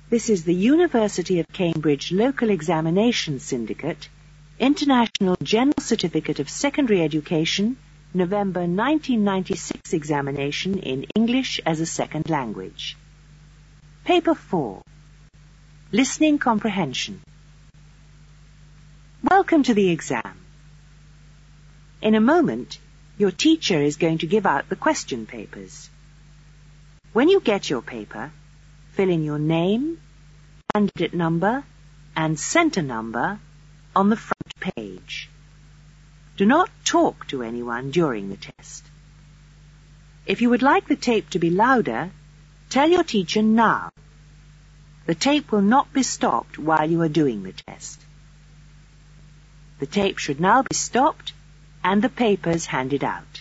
This is the University of Cambridge Local Examination Syndicate, International General Certificate of Secondary Education, November 1996 examination in English as a Second Language. Paper 4. Listening Comprehension. Welcome to the exam. In a moment, your teacher is going to give out the question papers. When you get your paper, fill in your name, candidate number, and center number on the front page. Do not talk to anyone during the test. If you would like the tape to be louder, tell your teacher now. The tape will not be stopped while you are doing the test. The tape should now be stopped and the papers handed out.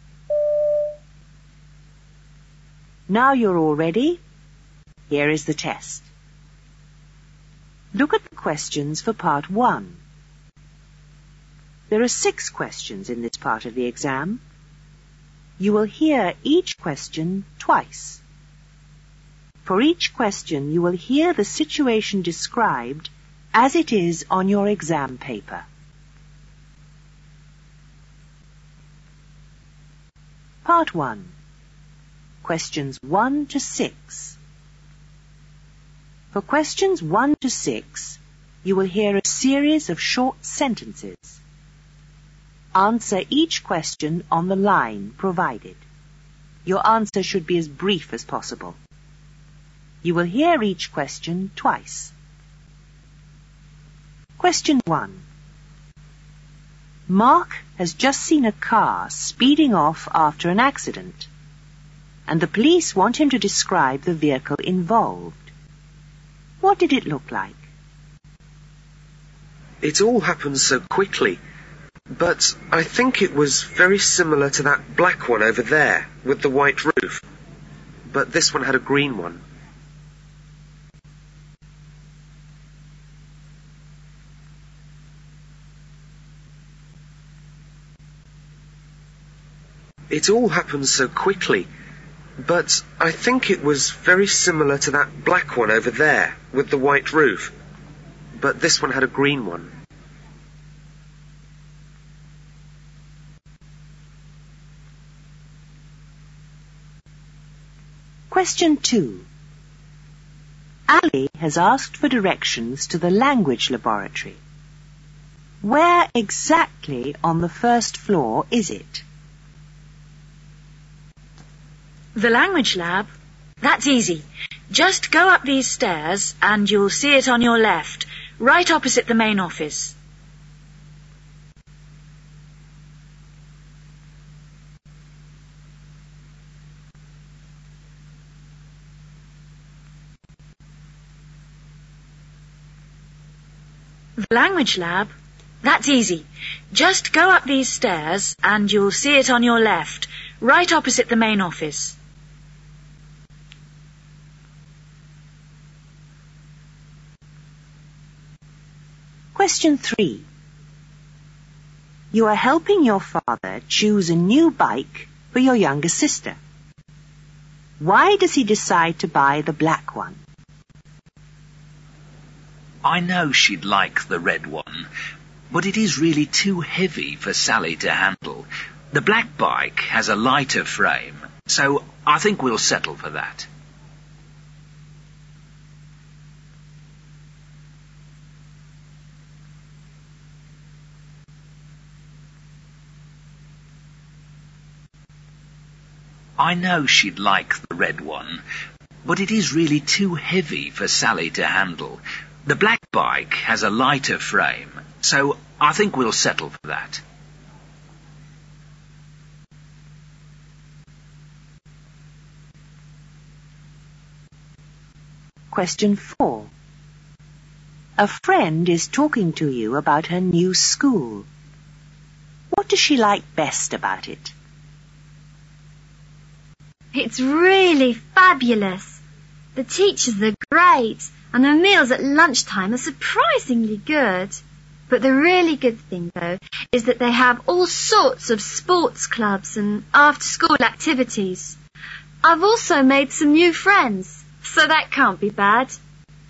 Now you're all ready. Here is the test. Look at the questions for part 1. There are 6 questions in this part of the exam. You will hear each question twice. For each question, you will hear the situation described as it is on your exam paper. Part 1. Questions 1 to 6. For questions 1 to 6, you will hear a series of short sentences. Answer each question on the line provided. Your answer should be as brief as possible. You will hear each question twice. Question 1. Mark has just seen a car speeding off after an accident, and the police want him to describe the vehicle involved. What did it look like? It all happened so quickly, but I think it was very similar to that black one over there with the white roof, but this one had a green one. It all happened so quickly, but I think it was very similar to that black one over there with the white roof, but this one had a green one. Question 2. Ali has asked for directions to the language laboratory. Where exactly on the first floor is it? The language lab? That's easy. Just go up these stairs and you'll see it on your left, right opposite the main office. The language lab? That's easy. Just go up these stairs and you'll see it on your left, right opposite the main office. Question 3. You are helping your father choose a new bike for your younger sister. Why does he decide to buy the black one? I know she'd like the red one, but it is really too heavy for Sally to handle. The black bike has a lighter frame, so I think we'll settle for that. I know she'd like the red one, but it is really too heavy for Sally to handle. The black bike has a lighter frame, so I think we'll settle for that. Question 4. A friend is talking to you about her new school. What does she like best about it? It's really fabulous. The teachers are great, and the meals at lunchtime are surprisingly good. But the really good thing, though, is that they have all sorts of sports clubs and after-school activities. I've also made some new friends, so that can't be bad.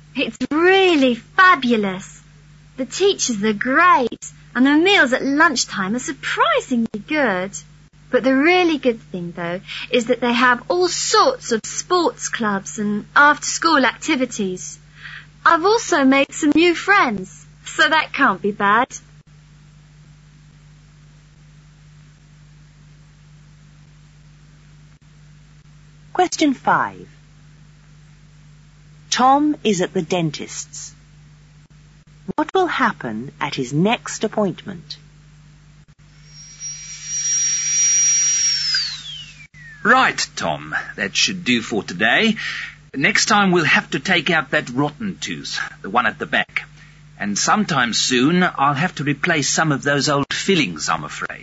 It's really fabulous. The teachers are great, and the meals at lunchtime are surprisingly good. But the really good thing, though, is that they have all sorts of sports clubs and after-school activities. I've also made some new friends, so that can't be bad. Question 5. Tom is at the dentist's. What will happen at his next appointment? Right, Tom, that should do for today. Next time we'll have to take out that rotten tooth, the one at the back. And sometime soon I'll have to replace some of those old fillings, I'm afraid.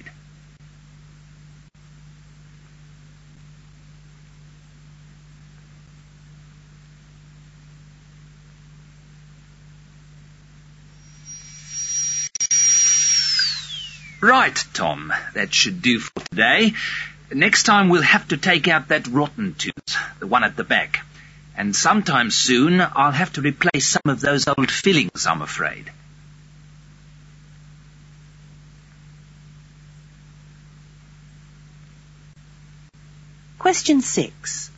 Right, Tom, that should do for today. Next time we'll have to take out that rotten tooth, the one at the back. And sometime soon I'll have to replace some of those old fillings, I'm afraid. Question 6.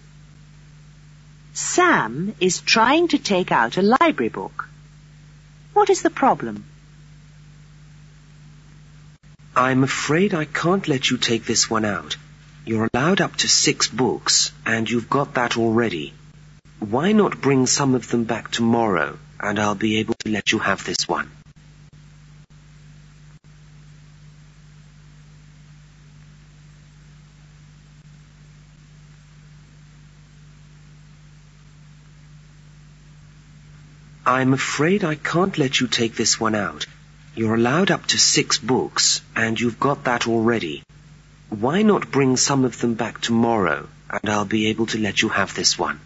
Sam is trying to take out a library book. What is the problem? I'm afraid I can't let you take this one out. You're allowed up to 6 books, and you've got that already. Why not bring some of them back tomorrow, and I'll be able to let you have this one? I'm afraid I can't let you take this one out. You're allowed up to 6 books, and you've got that already. Why not bring some of them back tomorrow, and I'll be able to let you have this one?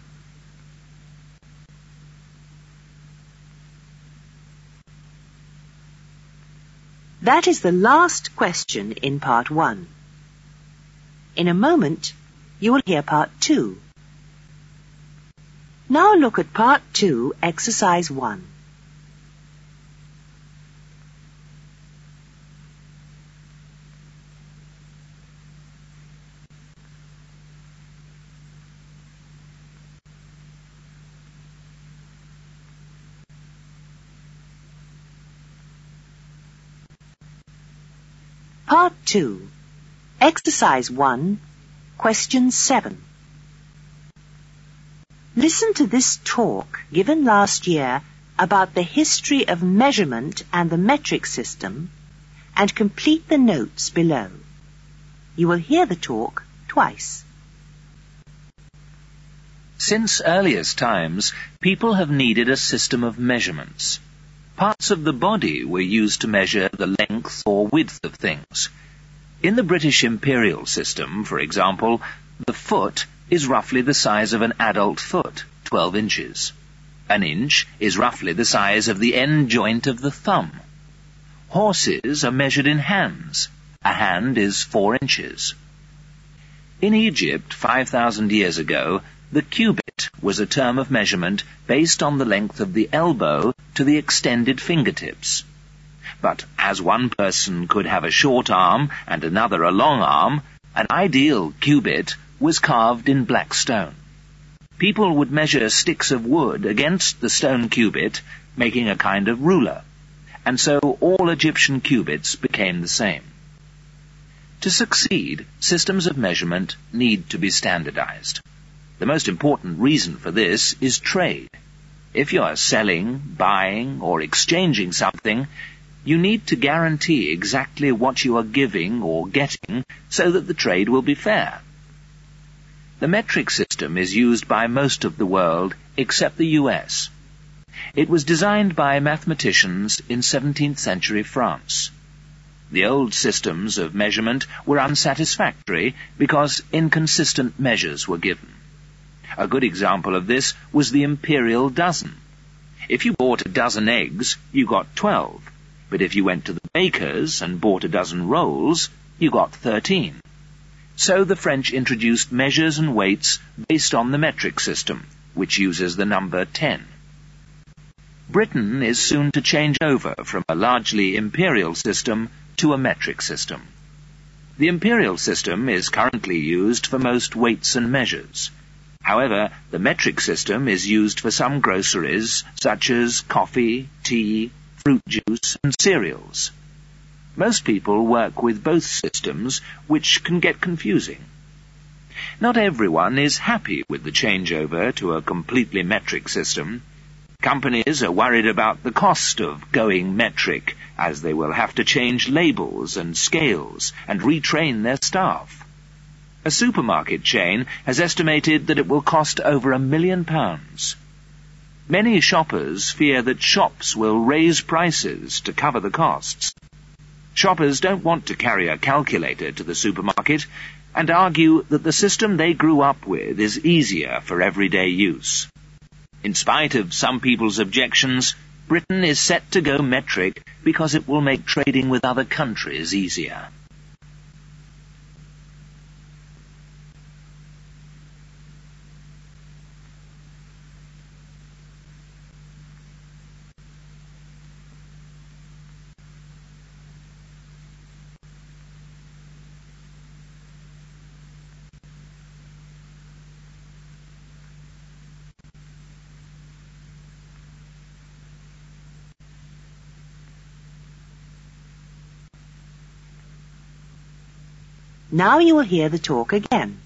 That is the last question in part 1. In a moment, you will hear part 2. Now look at part 2, exercise 1. Part 2, Exercise 1, Question 7. Listen to this talk given last year about the history of measurement and the metric system and complete the notes below. You will hear the talk twice. Since earliest times, people have needed a system of measurements. Parts of the body were used to measure the length or width of things. In the British imperial system, for example, the foot is roughly the size of an adult foot, 12 inches. An inch is roughly the size of the end joint of the thumb. Horses are measured in hands. A hand is 4 inches. In Egypt, 5,000 years ago, the cubit was a term of measurement based on the length of the elbow to the extended fingertips. But as one person could have a short arm and another a long arm, an ideal cubit was carved in black stone. People would measure sticks of wood against the stone cubit, making a kind of ruler, and so all Egyptian cubits became the same. To succeed, systems of measurement need to be standardized. The most important reason for this is trade. If you are selling, buying, or exchanging something, you need to guarantee exactly what you are giving or getting so that the trade will be fair. The metric system is used by most of the world except the US. It was designed by mathematicians in 17th century France. The old systems of measurement were unsatisfactory because inconsistent measures were given. A good example of this was the imperial dozen. If you bought a dozen eggs, you got 12. But if you went to the baker's and bought a dozen rolls, you got 13. So the French introduced measures and weights based on the metric system, which uses the number 10. Britain is soon to change over from a largely imperial system to a metric system. The imperial system is currently used for most weights and measures. However, the metric system is used for some groceries such as coffee, tea, fruit juice and cereals. Most people work with both systems, which can get confusing. Not everyone is happy with the changeover to a completely metric system. Companies are worried about the cost of going metric, as they will have to change labels and scales and retrain their staff. A supermarket chain has estimated that it will cost over £1 million. Many shoppers fear that shops will raise prices to cover the costs. Shoppers don't want to carry a calculator to the supermarket and argue that the system they grew up with is easier for everyday use. In spite of some people's objections, Britain is set to go metric because it will make trading with other countries easier. Now you will hear the talk again.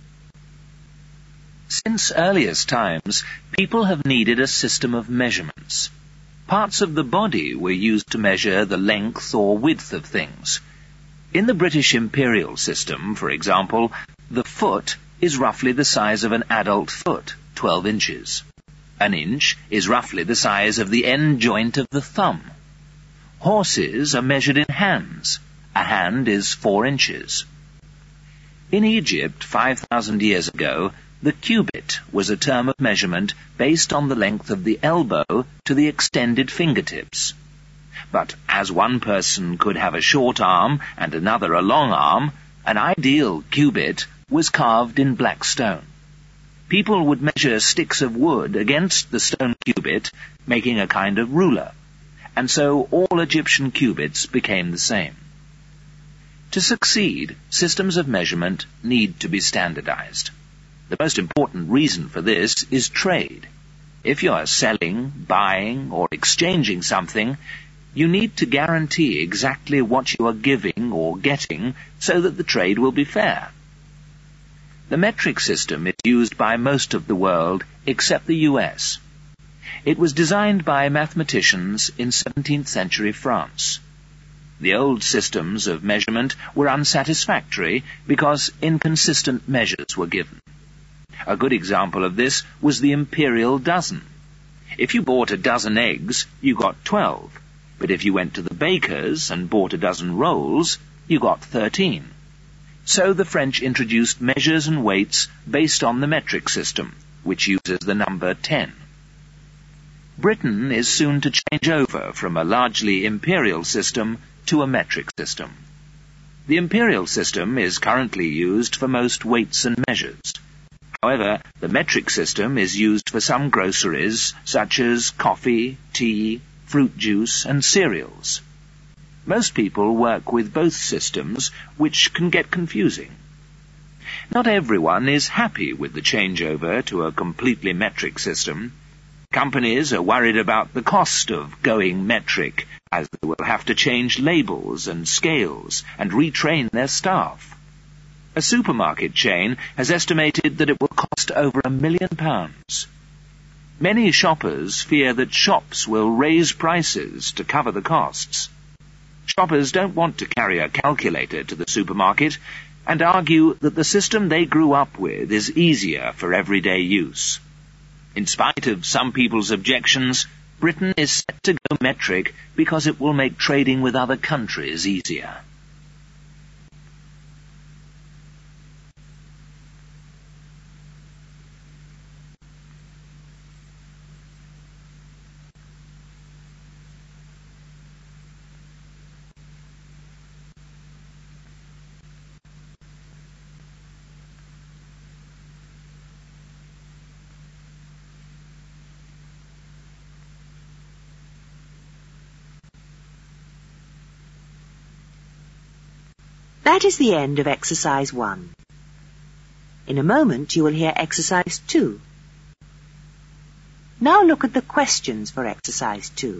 Since earliest times, people have needed a system of measurements. Parts of the body were used to measure the length or width of things. In the British imperial system, for example, the foot is roughly the size of an adult foot, 12 inches. An inch is roughly the size of the end joint of the thumb. Horses are measured in hands. A hand is 4 inches. In Egypt, 5,000 years ago, the cubit was a term of measurement based on the length of the elbow to the extended fingertips. But as one person could have a short arm and another a long arm, an ideal cubit was carved in black stone. People would measure sticks of wood against the stone cubit, making a kind of ruler, and so all Egyptian cubits became the same. To succeed, systems of measurement need to be standardized. The most important reason for this is trade. If you are selling, buying, or exchanging something, you need to guarantee exactly what you are giving or getting so that the trade will be fair. The metric system is used by most of the world except the US. It was designed by mathematicians in 17th century France. The old systems of measurement were unsatisfactory because inconsistent measures were given. A good example of this was the imperial dozen. If you bought a dozen eggs, you got 12, but if you went to the baker's and bought a dozen rolls, you got 13. So the French introduced measures and weights based on the metric system, which uses the number 10. Britain is soon to change over from a largely imperial system to a metric system. The imperial system is currently used for most weights and measures. However, the metric system is used for some groceries such as coffee, tea, fruit juice and cereals. Most people work with both systems, which can get confusing. Not everyone is happy with the changeover to a completely metric system. Companies are worried about the cost of going metric, as they will have to change labels and scales and retrain their staff. A supermarket chain has estimated that it will cost over £1 million. Many shoppers fear that shops will raise prices to cover the costs. Shoppers don't want to carry a calculator to the supermarket and argue that the system they grew up with is easier for everyday use. In spite of some people's objections, Britain is set to go metric because it will make trading with other countries easier. That is the end of exercise 1. In a moment you will hear exercise 2. Now look at the questions for exercise 2.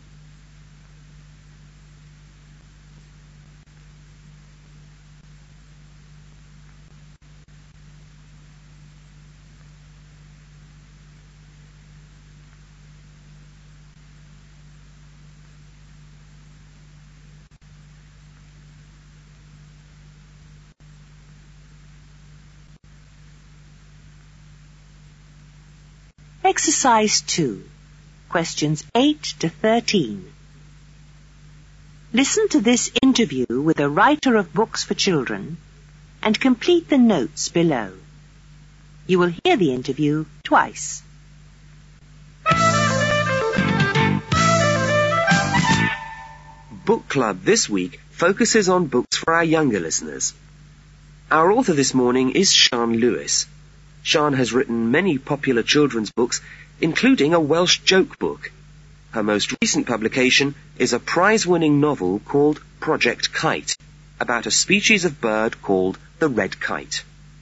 Exercise 2, questions 8 to 13. Listen to this interview with a writer of books for children and complete the notes below. You will hear the interview twice. Book Club this week focuses on books for our younger listeners. Our author this morning is Sian Lewis. Sian has written many popular children's books, including a Welsh joke book. Her most recent publication is a prize-winning novel called Project Kite, about a species of bird called the red kite.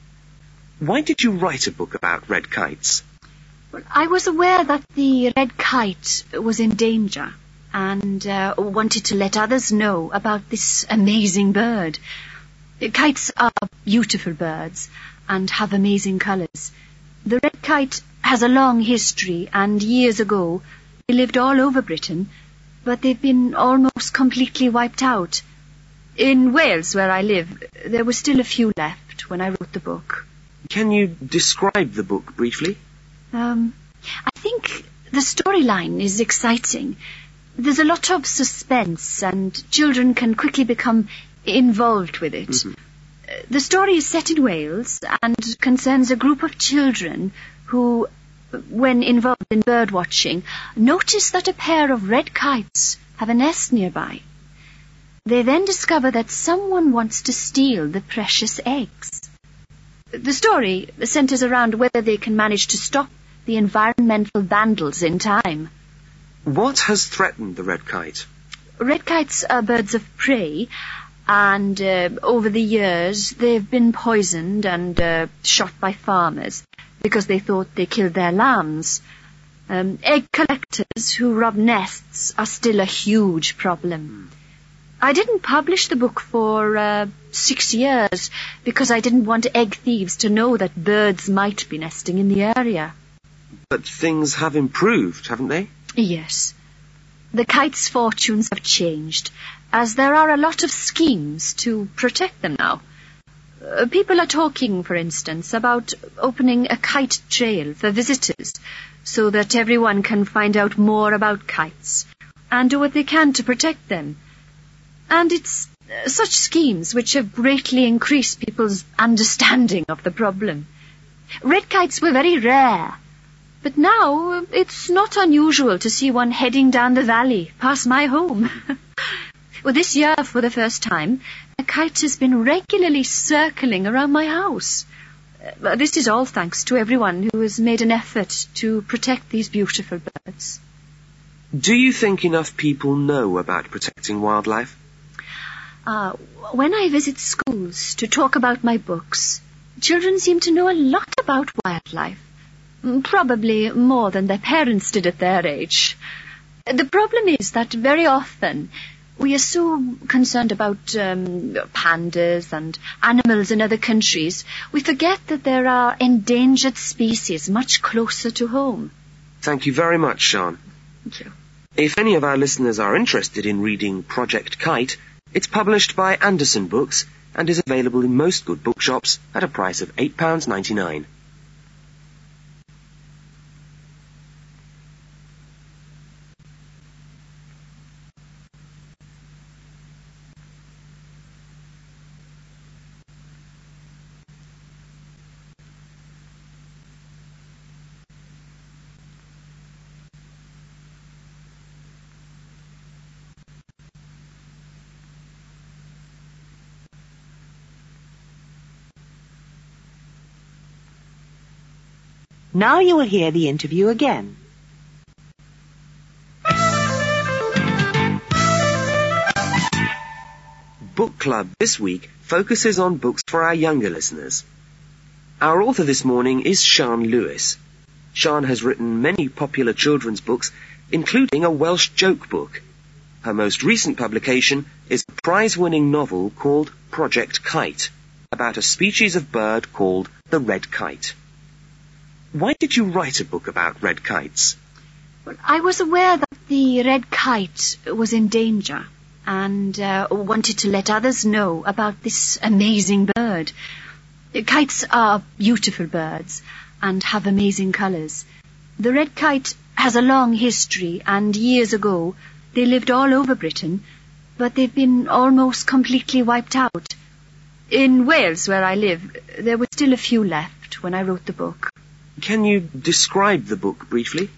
Why did you write a book about red kites? Well, I was aware that the red kite was in danger and wanted to let others know about this amazing bird. Kites are beautiful birds and have amazing colours. The red kite has a long history, and years ago they lived all over Britain, but they've been almost completely wiped out. In Wales, where I live, there were still a few left when I wrote the book. Can you describe the book briefly? I think the storyline is exciting. There's a lot of suspense, and children can quickly become involved with it. Mm-hmm. The story is set in Wales and concerns a group of children who, when involved in bird watching, notice that a pair of red kites have a nest nearby. They then discover that someone wants to steal the precious eggs. The story centres around whether they can manage to stop the environmental vandals in time. What has threatened the red kite? Red kites are birds of prey, and over the years they've been poisoned and shot by farmers because they thought they killed their lambs. Egg collectors who rob nests are still a huge problem. I didn't publish the book for 6 years because I didn't want egg thieves to know that birds might be nesting in the area. But things have improved, haven't they? Yes. The kites' fortunes have changed, as there are a lot of schemes to protect them now. People are talking, for instance, about opening a kite trail for visitors so that everyone can find out more about kites and do what they can to protect them. And it's such schemes which have greatly increased people's understanding of the problem. Red kites were very rare, but now it's not unusual to see one heading down the valley past my home. Well, this year, for the first time, a kite has been regularly circling around my house. This is all thanks to everyone who has made an effort to protect these beautiful birds. Do you think enough people know about protecting wildlife? When I visit schools to talk about my books, children seem to know a lot about wildlife. Probably more than their parents did at their age. The problem is that very often we are so concerned about pandas and animals in other countries, we forget that there are endangered species much closer to home. Thank you very much, Sian. Thank you. If any of our listeners are interested in reading Project Kite, it's published by Anderson Books and is available in most good bookshops at a price of £8.99. Now you will hear the interview again. book club this week focuses on books for our younger listeners. Our author this morning is Sian Lewis. Sian has written many popular children's books, including a Welsh joke book. Her most recent publication is a prize-winning novel called Project Kite, about a species of bird called the red kite. Why did you write a book about red kites? Well, I was aware that the red kite was in danger and wanted to let others know about this amazing bird. Kites are beautiful birds and have amazing colours. The red kite has a long history, and years ago they lived all over Britain, but they've been almost completely wiped out. In Wales, where I live, there were still a few left when I wrote the book. Can you describe the book briefly?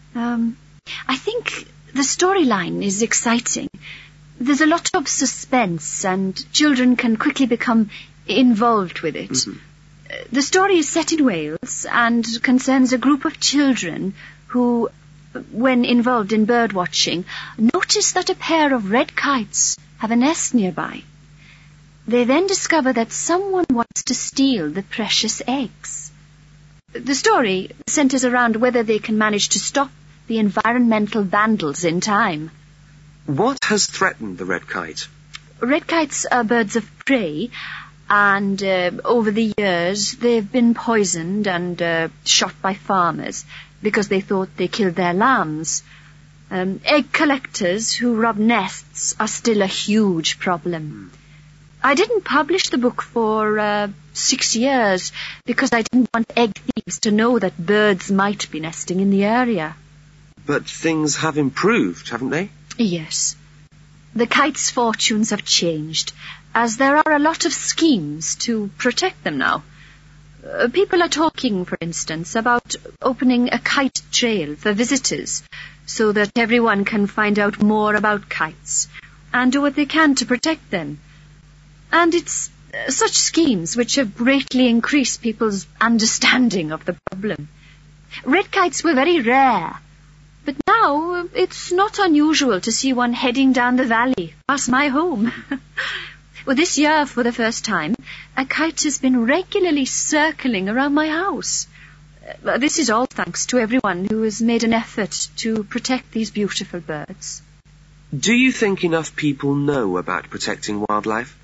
I think the storyline is exciting. There's a lot of suspense, and children can quickly become involved with it. Mm-hmm. The story is set in Wales and concerns a group of children who, when involved in bird watching, notice that a pair of red kites have a nest nearby. They then discover that someone wants to steal the precious eggs. The story centres around whether they can manage to stop the environmental vandals in time. What has threatened the red kite? Red kites are birds of prey, and over the years they've been poisoned and shot by farmers because they thought they killed their lambs. Egg collectors who rob nests are still a huge problem. I didn't publish the book for 6 years because I didn't want egg thieves to know that birds might be nesting in the area. But things have improved, haven't they? Yes. The kite's fortunes have changed, as there are a lot of schemes to protect them now. People are talking, for instance, about opening a kite trail for visitors so that everyone can find out more about kites and do what they can to protect them. And it's such schemes which have greatly increased people's understanding of the problem. Red kites were very rare, but now it's not unusual to see one heading down the valley past my home. Well, this year, for the first time, a kite has been regularly circling around my house. This is all thanks to everyone who has made an effort to protect these beautiful birds. Do you think enough people know about protecting wildlife?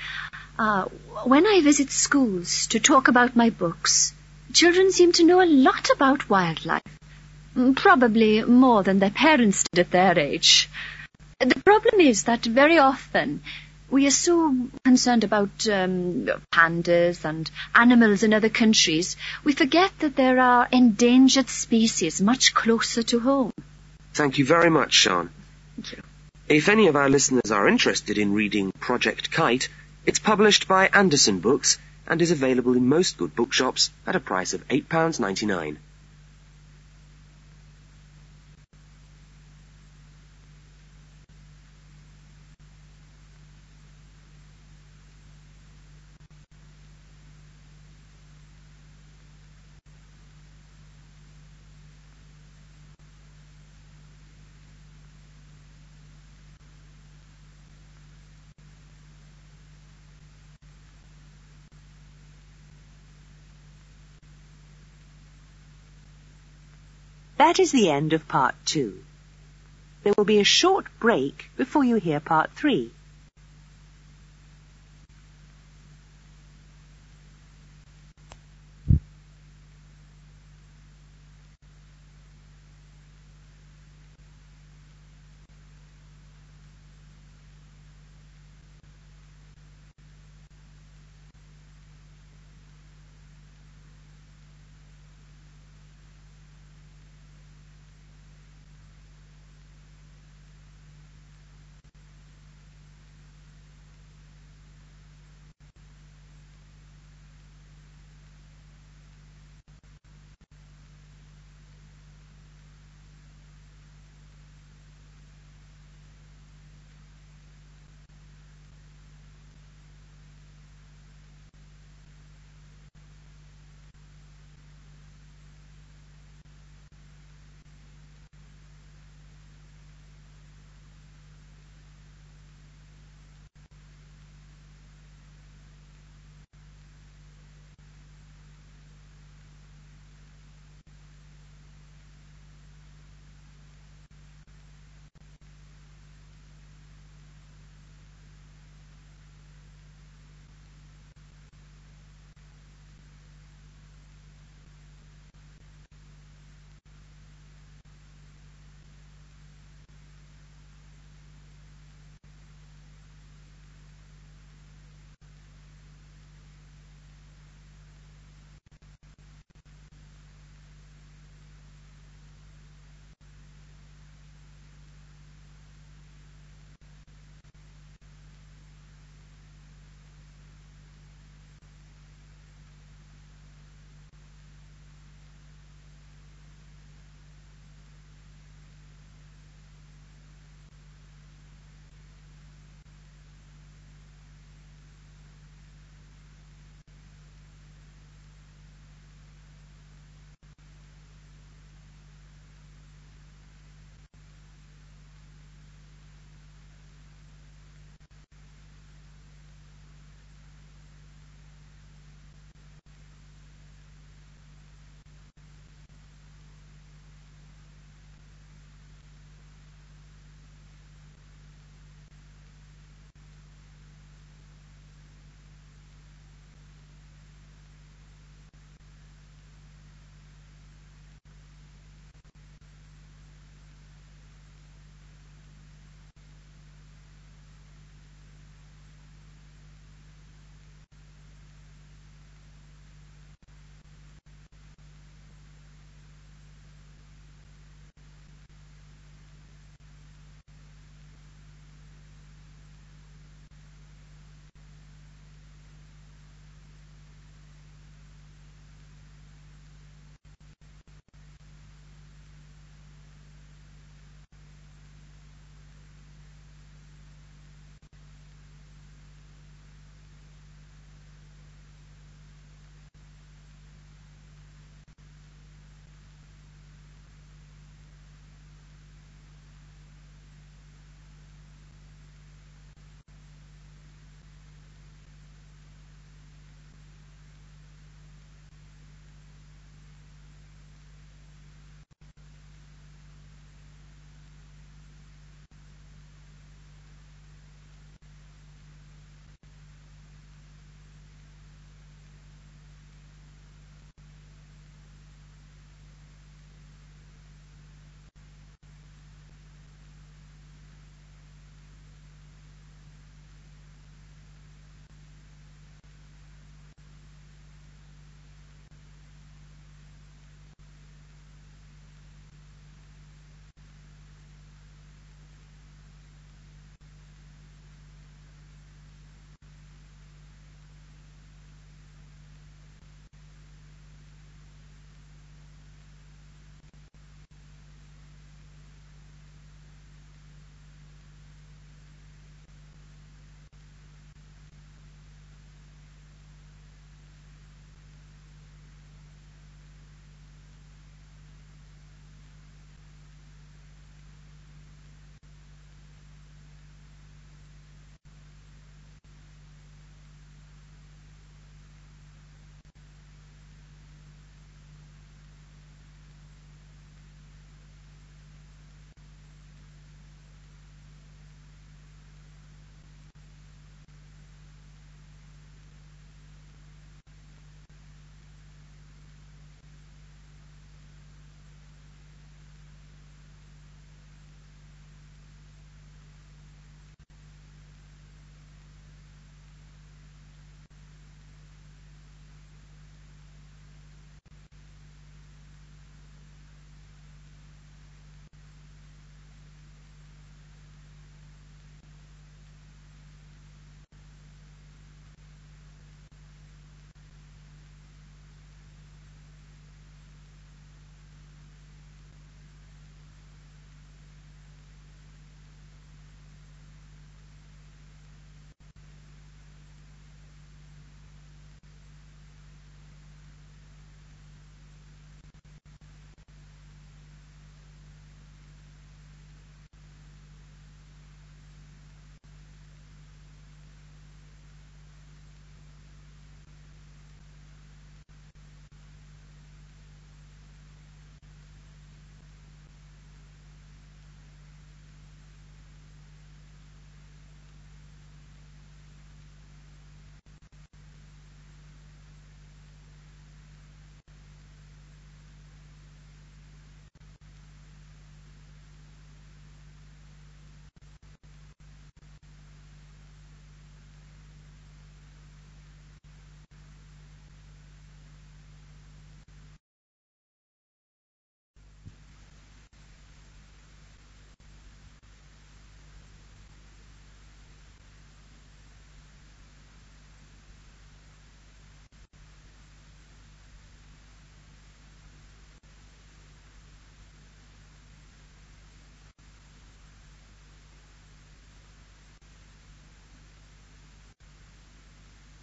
When I visit schools to talk about my books, children seem to know a lot about wildlife. Probably more than their parents did at their age. The problem is that very often we are so concerned about pandas and animals in other countries, we forget that there are endangered species much closer to home. Thank you very much, Sian. Thank you. If any of our listeners are interested in reading Project Kite, it's published by Anderson Books and is available in most good bookshops at a price of £8.99. That is the end of part 2. There will be a short break before you hear part 3.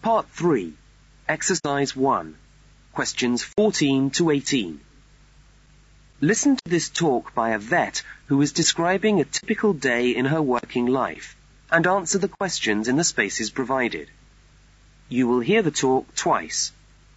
Part 3, Exercise 1, Questions 14 to 18. Listen to this talk by a vet who is describing a typical day in her working life and answer the questions in the spaces provided. You will hear the talk twice.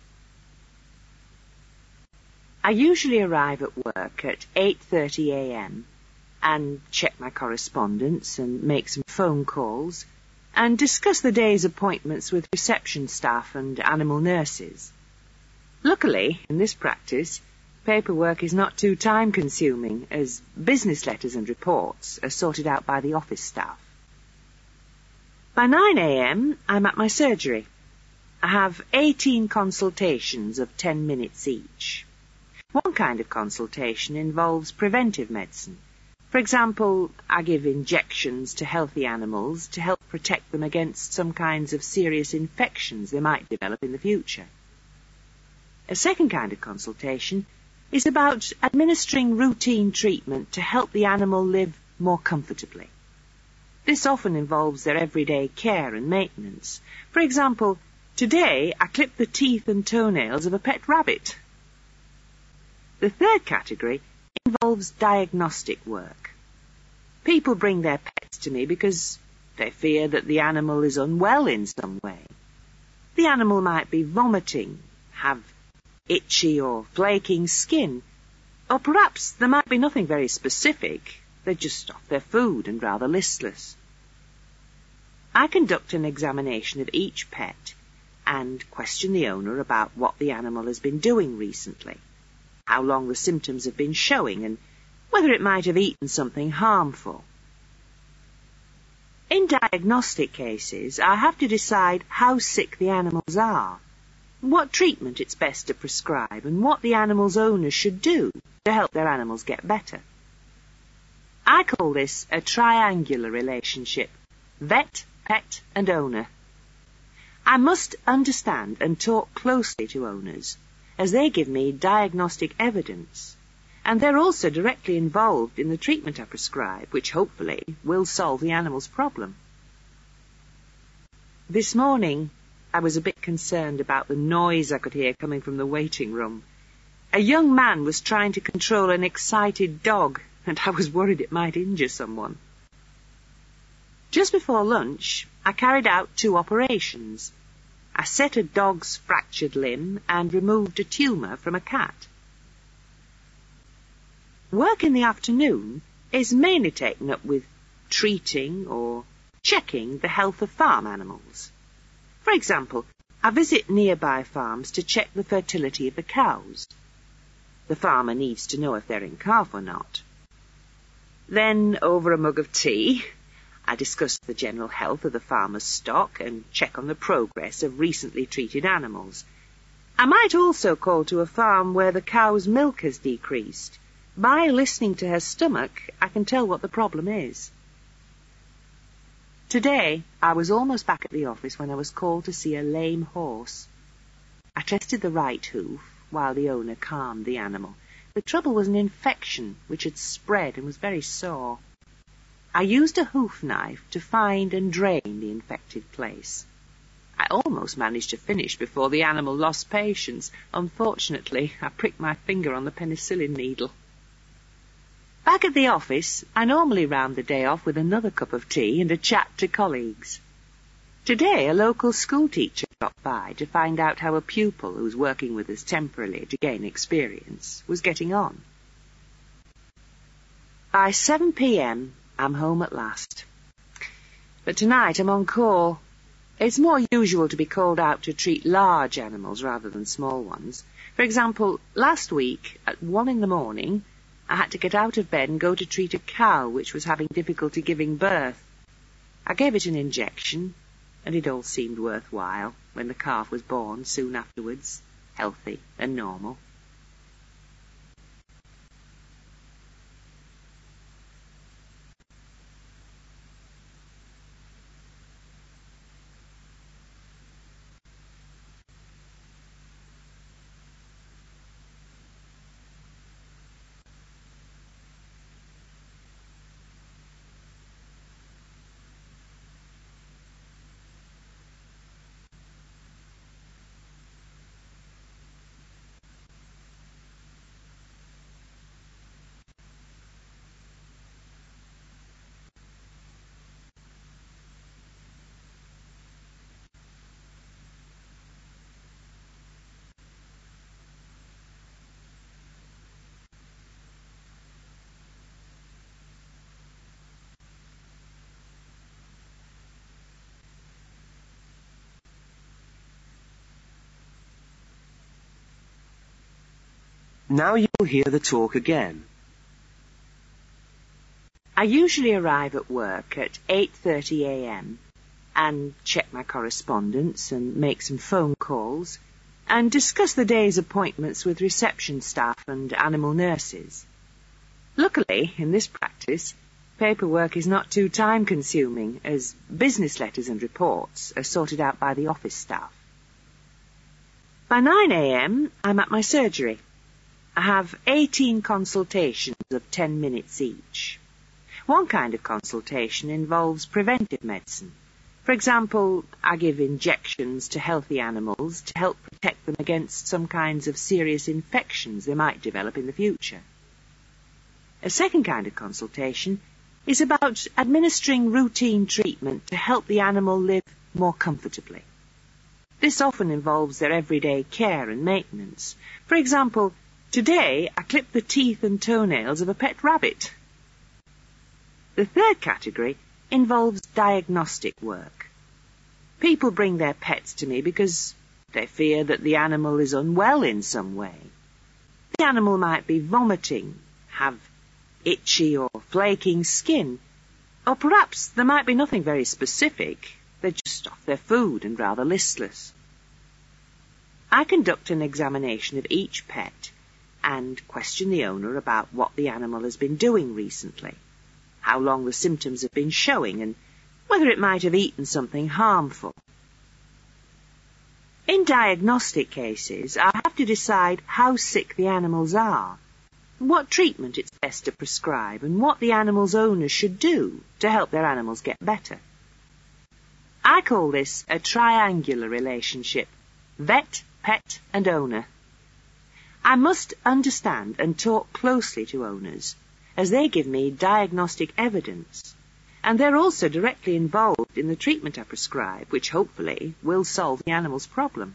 I usually arrive at work at 8:30 a.m. and check my correspondence and make some phone calls and discuss the day's appointments with reception staff and animal nurses. Luckily, in this practice, paperwork is not too time-consuming, as business letters and reports are sorted out by the office staff. By 9 a.m., I'm at my surgery. I have 18 consultations of 10 minutes each. One kind of consultation involves preventive medicine. For example, I give injections to healthy animals to help protect them against some kinds of serious infections they might develop in the future. A second kind of consultation is about administering routine treatment to help the animal live more comfortably. This often involves their everyday care and maintenance. For example, today I clipped the teeth and toenails of a pet rabbit. The third category involves diagnostic work. People bring their pets to me because they fear that the animal is unwell in some way. The animal might be vomiting, have itchy or flaking skin, or perhaps there might be nothing very specific. They're just off their food and rather listless. I conduct an examination of each pet and question the owner about what the animal has been doing recently, how long the symptoms have been showing, and whether it might have eaten something harmful. In diagnostic cases, I have to decide how sick the animals are, what treatment it's best to prescribe, and what the animal's owner should do to help their animals get better. I call this a triangular relationship: vet, pet, and owner. I must understand and talk closely to owners, as they give me diagnostic evidence, and they're also directly involved in the treatment I prescribe, which hopefully will solve the animal's problem. This morning, I was a bit concerned about the noise I could hear coming from the waiting room. A young man was trying to control an excited dog, and I was worried it might injure someone. Just before lunch, I carried out 2 operations. I set a dog's fractured limb and removed a tumour from a cat. Work in the afternoon is mainly taken up with treating or checking the health of farm animals. For example, I visit nearby farms to check the fertility of the cows. The farmer needs to know if they're in calf or not. Then, over a mug of tea, I discuss the general health of the farmer's stock and check on the progress of recently treated animals. I might also call to a farm where the cow's milk has decreased. By listening to her stomach, I can tell what the problem is. Today, I was almost back at the office when I was called to see a lame horse. I tested the right hoof while the owner calmed the animal. The trouble was an infection which had spread and was very sore. I used a hoof knife to find and drain the infected place. I almost managed to finish before the animal lost patience. Unfortunately, I pricked my finger on the penicillin needle. Back at the office, I normally round the day off with another cup of tea and a chat to colleagues. Today, a local school teacher dropped by to find out how a pupil who was working with us temporarily to gain experience was getting on. By 7 p.m, I'm home at last. But tonight I'm on call. It's more usual to be called out to treat large animals rather than small ones. For example, last week, at 1 in the morning, I had to get out of bed and go to treat a cow which was having difficulty giving birth. I gave it an injection, and it all seemed worthwhile when the calf was born soon afterwards, healthy and normal. Now you'll hear the talk again. I usually arrive at work at 8:30 a.m. and check my correspondence and make some phone calls and discuss the day's appointments with reception staff and animal nurses. Luckily, in this practice, paperwork is not too time-consuming, as business letters and reports are sorted out by the office staff. By 9 a.m., I'm at my surgery. I have 18 consultations of 10 minutes each. One kind of consultation involves preventive medicine. For example, I give injections to healthy animals to help protect them against some kinds of serious infections they might develop in the future. A second kind of consultation is about administering routine treatment to help the animal live more comfortably. This often involves their everyday care and maintenance. For example, today I clipped the teeth and toenails of a pet rabbit. The third category involves diagnostic work. People bring their pets to me because they fear that the animal is unwell in some way. The animal might be vomiting, have itchy or flaking skin, or perhaps there might be nothing very specific. They're just off their food and rather listless. I conduct an examination of each pet and question the owner about what the animal has been doing recently, how long the symptoms have been showing, and whether it might have eaten something harmful. In diagnostic cases, I have to decide how sick the animals are, what treatment it's best to prescribe, and what the animal's owners should do to help their animals get better. I call this a triangular relationship: vet, pet, and owner. I must understand and talk closely to owners, as they give me diagnostic evidence, and they're also directly involved in the treatment I prescribe, which hopefully will solve the animal's problem.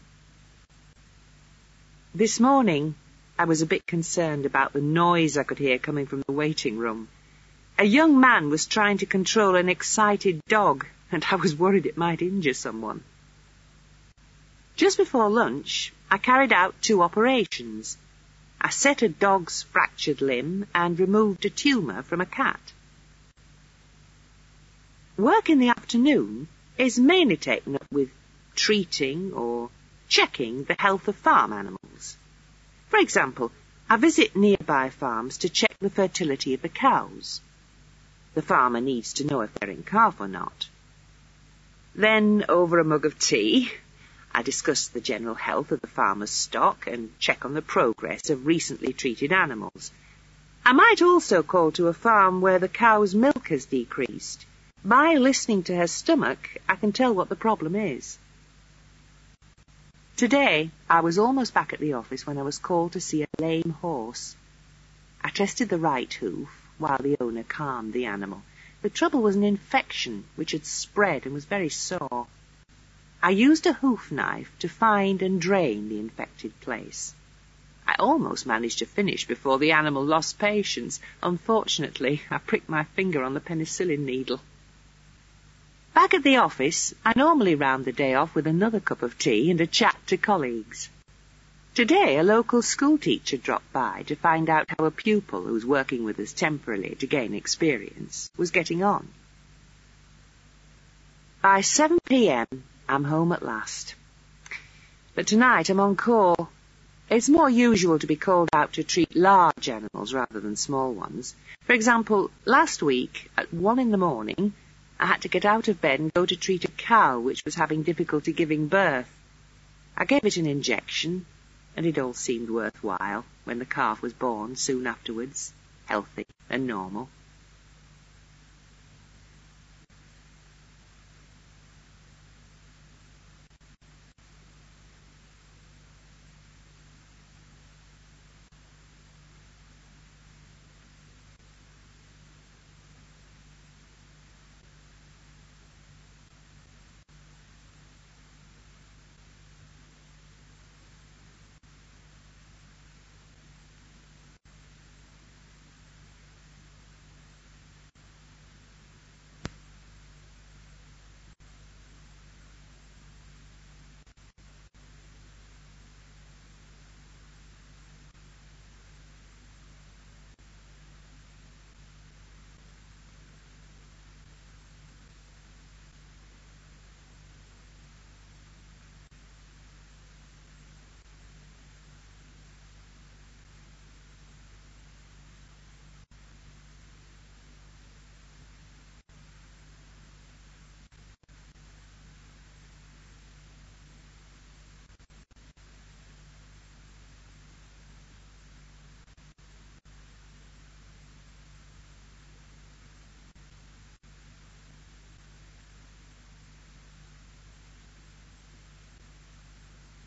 This morning, I was a bit concerned about the noise I could hear coming from the waiting room. A young man was trying to control an excited dog, and I was worried it might injure someone. Just before lunch, I carried out 2 operations. I set a dog's fractured limb and removed a tumour from a cat. Work in the afternoon is mainly taken up with treating or checking the health of farm animals. For example, I visit nearby farms to check the fertility of the cows. The farmer needs to know if they're in calf or not. Then, over a mug of tea, I discuss the general health of the farmer's stock and check on the progress of recently treated animals. I might also call to a farm where the cow's milk has decreased. By listening to her stomach, I can tell what the problem is. Today, I was almost back at the office when I was called to see a lame horse. I tested the right hoof while the owner calmed the animal. The trouble was an infection which had spread and was very sore. I used a hoof knife to find and drain the infected place. I almost managed to finish before the animal lost patience. Unfortunately, I pricked my finger on the penicillin needle. Back at the office, I normally round the day off with another cup of tea and a chat to colleagues. Today, a local school teacher dropped by to find out how a pupil who was working with us temporarily to gain experience was getting on. By 7 p.m, I'm home at last. But tonight I'm on call. It's more usual to be called out to treat large animals rather than small ones. For example, last week, at 1 a.m, I had to get out of bed and go to treat a cow which was having difficulty giving birth. I gave it an injection, and it all seemed worthwhile when the calf was born soon afterwards, healthy and normal.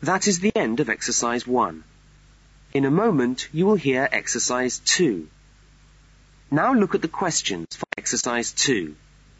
That is the end of exercise 1. In a moment, you will hear exercise 2. Now look at the questions for exercise 2.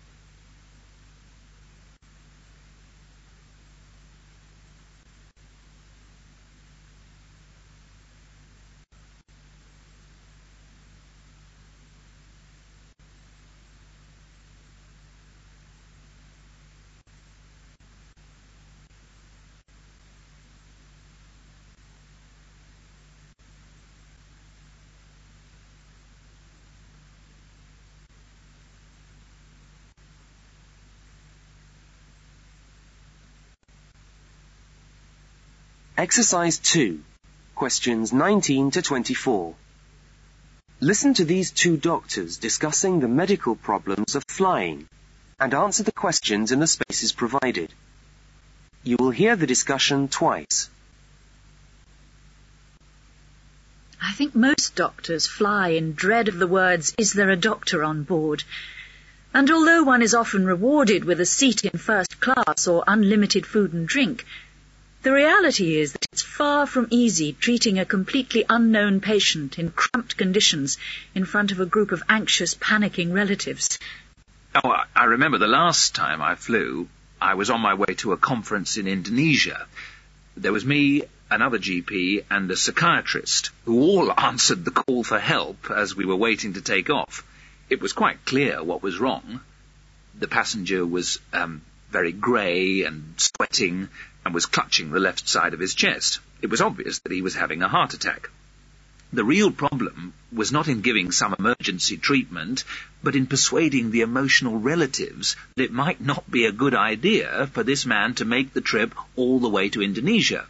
Exercise 2, questions 19 to 24. Listen to these two doctors discussing the medical problems of flying and answer the questions in the spaces provided. You will hear the discussion twice. I think most doctors fly in dread of the words, "Is there a doctor on board?" And although one is often rewarded with a seat in first class or unlimited food and drink, the reality is that it's far from easy treating a completely unknown patient in cramped conditions in front of a group of anxious, panicking relatives. Oh, I remember the last time I flew, I was on my way to a conference in Indonesia. There was me, another GP, and a psychiatrist, who all answered the call for help as we were waiting to take off. It was quite clear what was wrong. The passenger was very grey and sweating, and was clutching the left side of his chest. It was obvious that he was having a heart attack. The real problem was not in giving some emergency treatment, but in persuading the emotional relatives that it might not be a good idea for this man to make the trip all the way to Indonesia.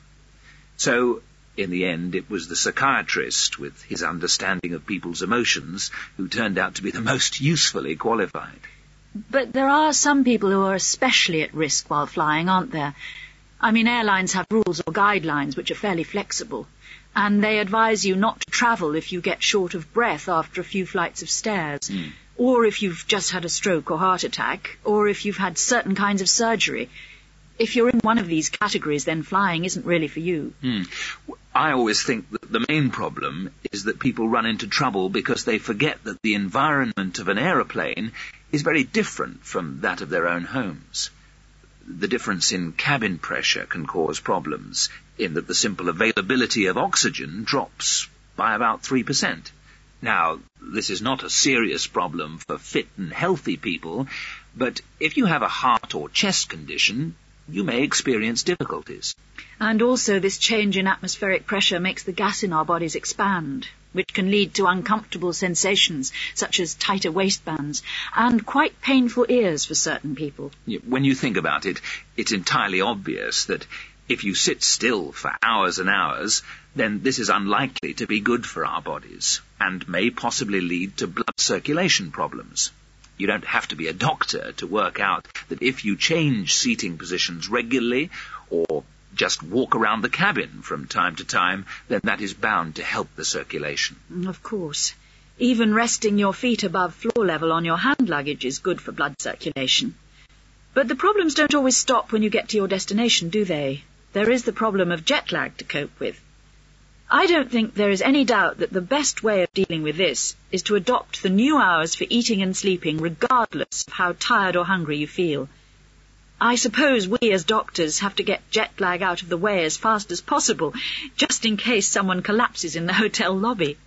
So, in the end, it was the psychiatrist, with his understanding of people's emotions, who turned out to be the most usefully qualified. But there are some people who are especially at risk while flying, aren't there? I mean, airlines have rules or guidelines which are fairly flexible, and they advise you not to travel if you get short of breath after a few flights of stairs, or if you've just had a stroke or heart attack, or if you've had certain kinds of surgery. If you're in one of these categories, then flying isn't really for you. I always think that the main problem is that people run into trouble because they forget that the environment of an aeroplane is very different from that of their own homes. The difference in cabin pressure can cause problems, in that the simple availability of oxygen drops by about 3%. Now, this is not a serious problem for fit and healthy people, but if you have a heart or chest condition, you may experience difficulties. And also this change in atmospheric pressure makes the gas in our bodies expand, which can lead to uncomfortable sensations, such as tighter waistbands, and quite painful ears for certain people. When you think about it, it's entirely obvious that if you sit still for hours and hours, then this is unlikely to be good for our bodies, and may possibly lead to blood circulation problems. You don't have to be a doctor to work out that if you change seating positions regularly, or just walk around the cabin from time to time, then that is bound to help the circulation. Of course. Even resting your feet above floor level on your hand luggage is good for blood circulation. But the problems don't always stop when you get to your destination, do they? There is the problem of jet lag to cope with. I don't think there is any doubt that the best way of dealing with this is to adopt the new hours for eating and sleeping regardless of how tired or hungry you feel. I suppose we as doctors have to get jet lag out of the way as fast as possible, just in case someone collapses in the hotel lobby.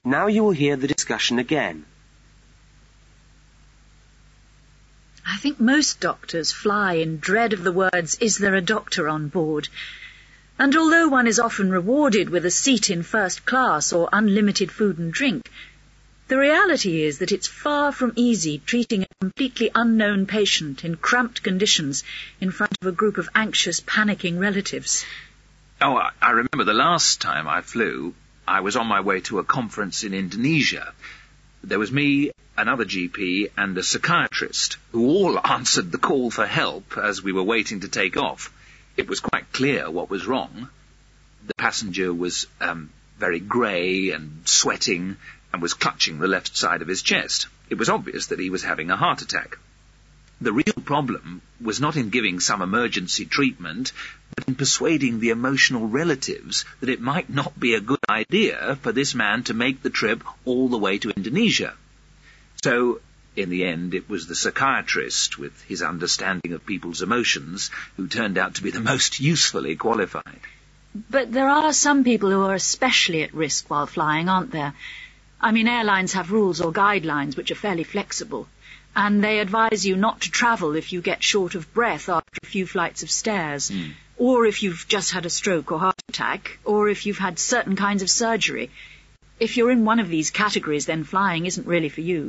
Now you will hear the discussion again. I think most doctors fly in dread of the words, "Is there a doctor on board?" And although one is often rewarded with a seat in first class or unlimited food and drink, the reality is that it's far from easy treating a completely unknown patient in cramped conditions in front of a group of anxious, panicking relatives. Oh, I remember the last time I flew, I was on my way to a conference in Indonesia. There was me, another GP, and a psychiatrist, who all answered the call for help as we were waiting to take off. It was quite clear what was wrong. The passenger was very grey and sweating and was clutching the left side of his chest. It was obvious that he was having a heart attack. The real problem was not in giving some emergency treatment, but in persuading the emotional relatives that it might not be a good idea for this man to make the trip all the way to Indonesia. So, in the end, it was the psychiatrist, with his understanding of people's emotions, who turned out to be the most usefully qualified. But there are some people who are especially at risk while flying, aren't there? I mean, airlines have rules or guidelines which are fairly flexible, and they advise you not to travel if you get short of breath after a few flights of stairs, or if you've just had a stroke or heart attack, or if you've had certain kinds of surgery. If you're in one of these categories, then flying isn't really for you.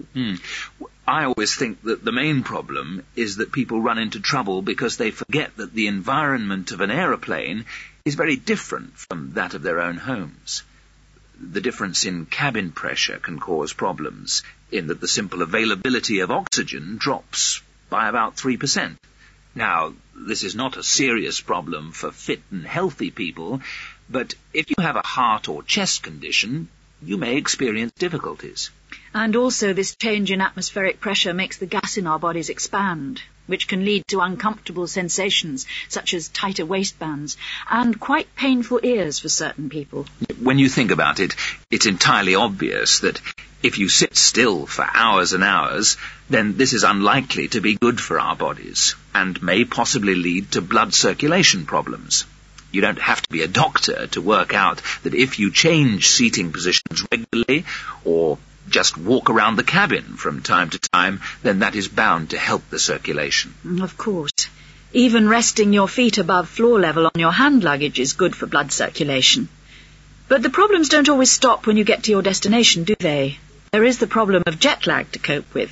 I always think that the main problem is that people run into trouble because they forget that the environment of an aeroplane is very different from that of their own homes. The difference in cabin pressure can cause problems, in that the simple availability of oxygen drops by about 3%. Now, this is not a serious problem for fit and healthy people, but if you have a heart or chest condition, you may experience difficulties. And also this change in atmospheric pressure makes the gas in our bodies expand, which can lead to uncomfortable sensations, such as tighter waistbands, and quite painful ears for certain people. When you think about it, it's entirely obvious that if you sit still for hours and hours, then this is unlikely to be good for our bodies, and may possibly lead to blood circulation problems. You don't have to be a doctor to work out that if you change seating positions regularly, or just walk around the cabin from time to time, then that is bound to help the circulation. Of course. Even resting your feet above floor level on your hand luggage is good for blood circulation. But the problems don't always stop when you get to your destination, do they? There is the problem of jet lag to cope with.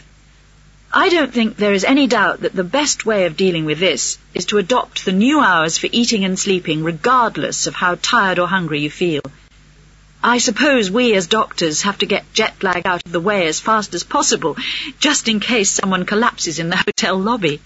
I don't think there is any doubt that the best way of dealing with this is to adopt the new hours for eating and sleeping regardless of how tired or hungry you feel. I suppose we as doctors have to get jet lag out of the way as fast as possible, just in case someone collapses in the hotel lobby.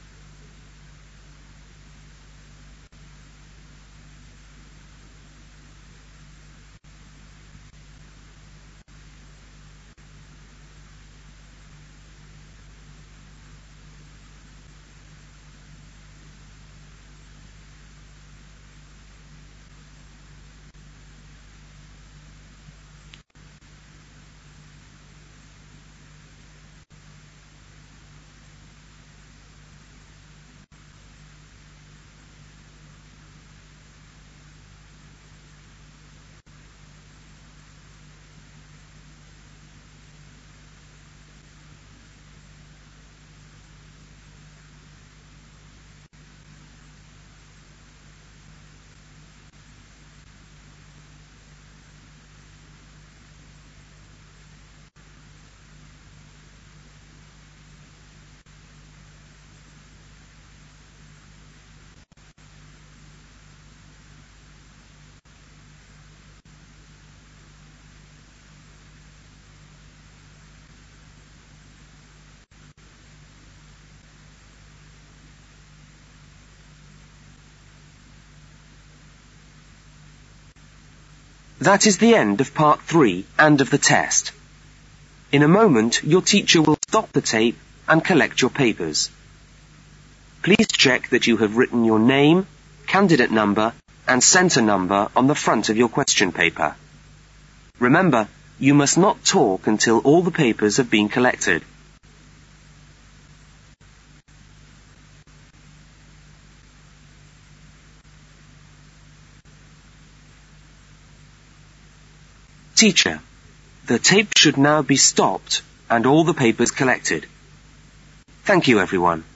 That is the end of part 3 and of the test. In a moment, your teacher will stop the tape and collect your papers. Please check that you have written your name, candidate number, and centre number on the front of your question paper. Remember, you must not talk until all the papers have been collected. Teacher, The tape should now be stopped and all the papers collected. Thank you, everyone.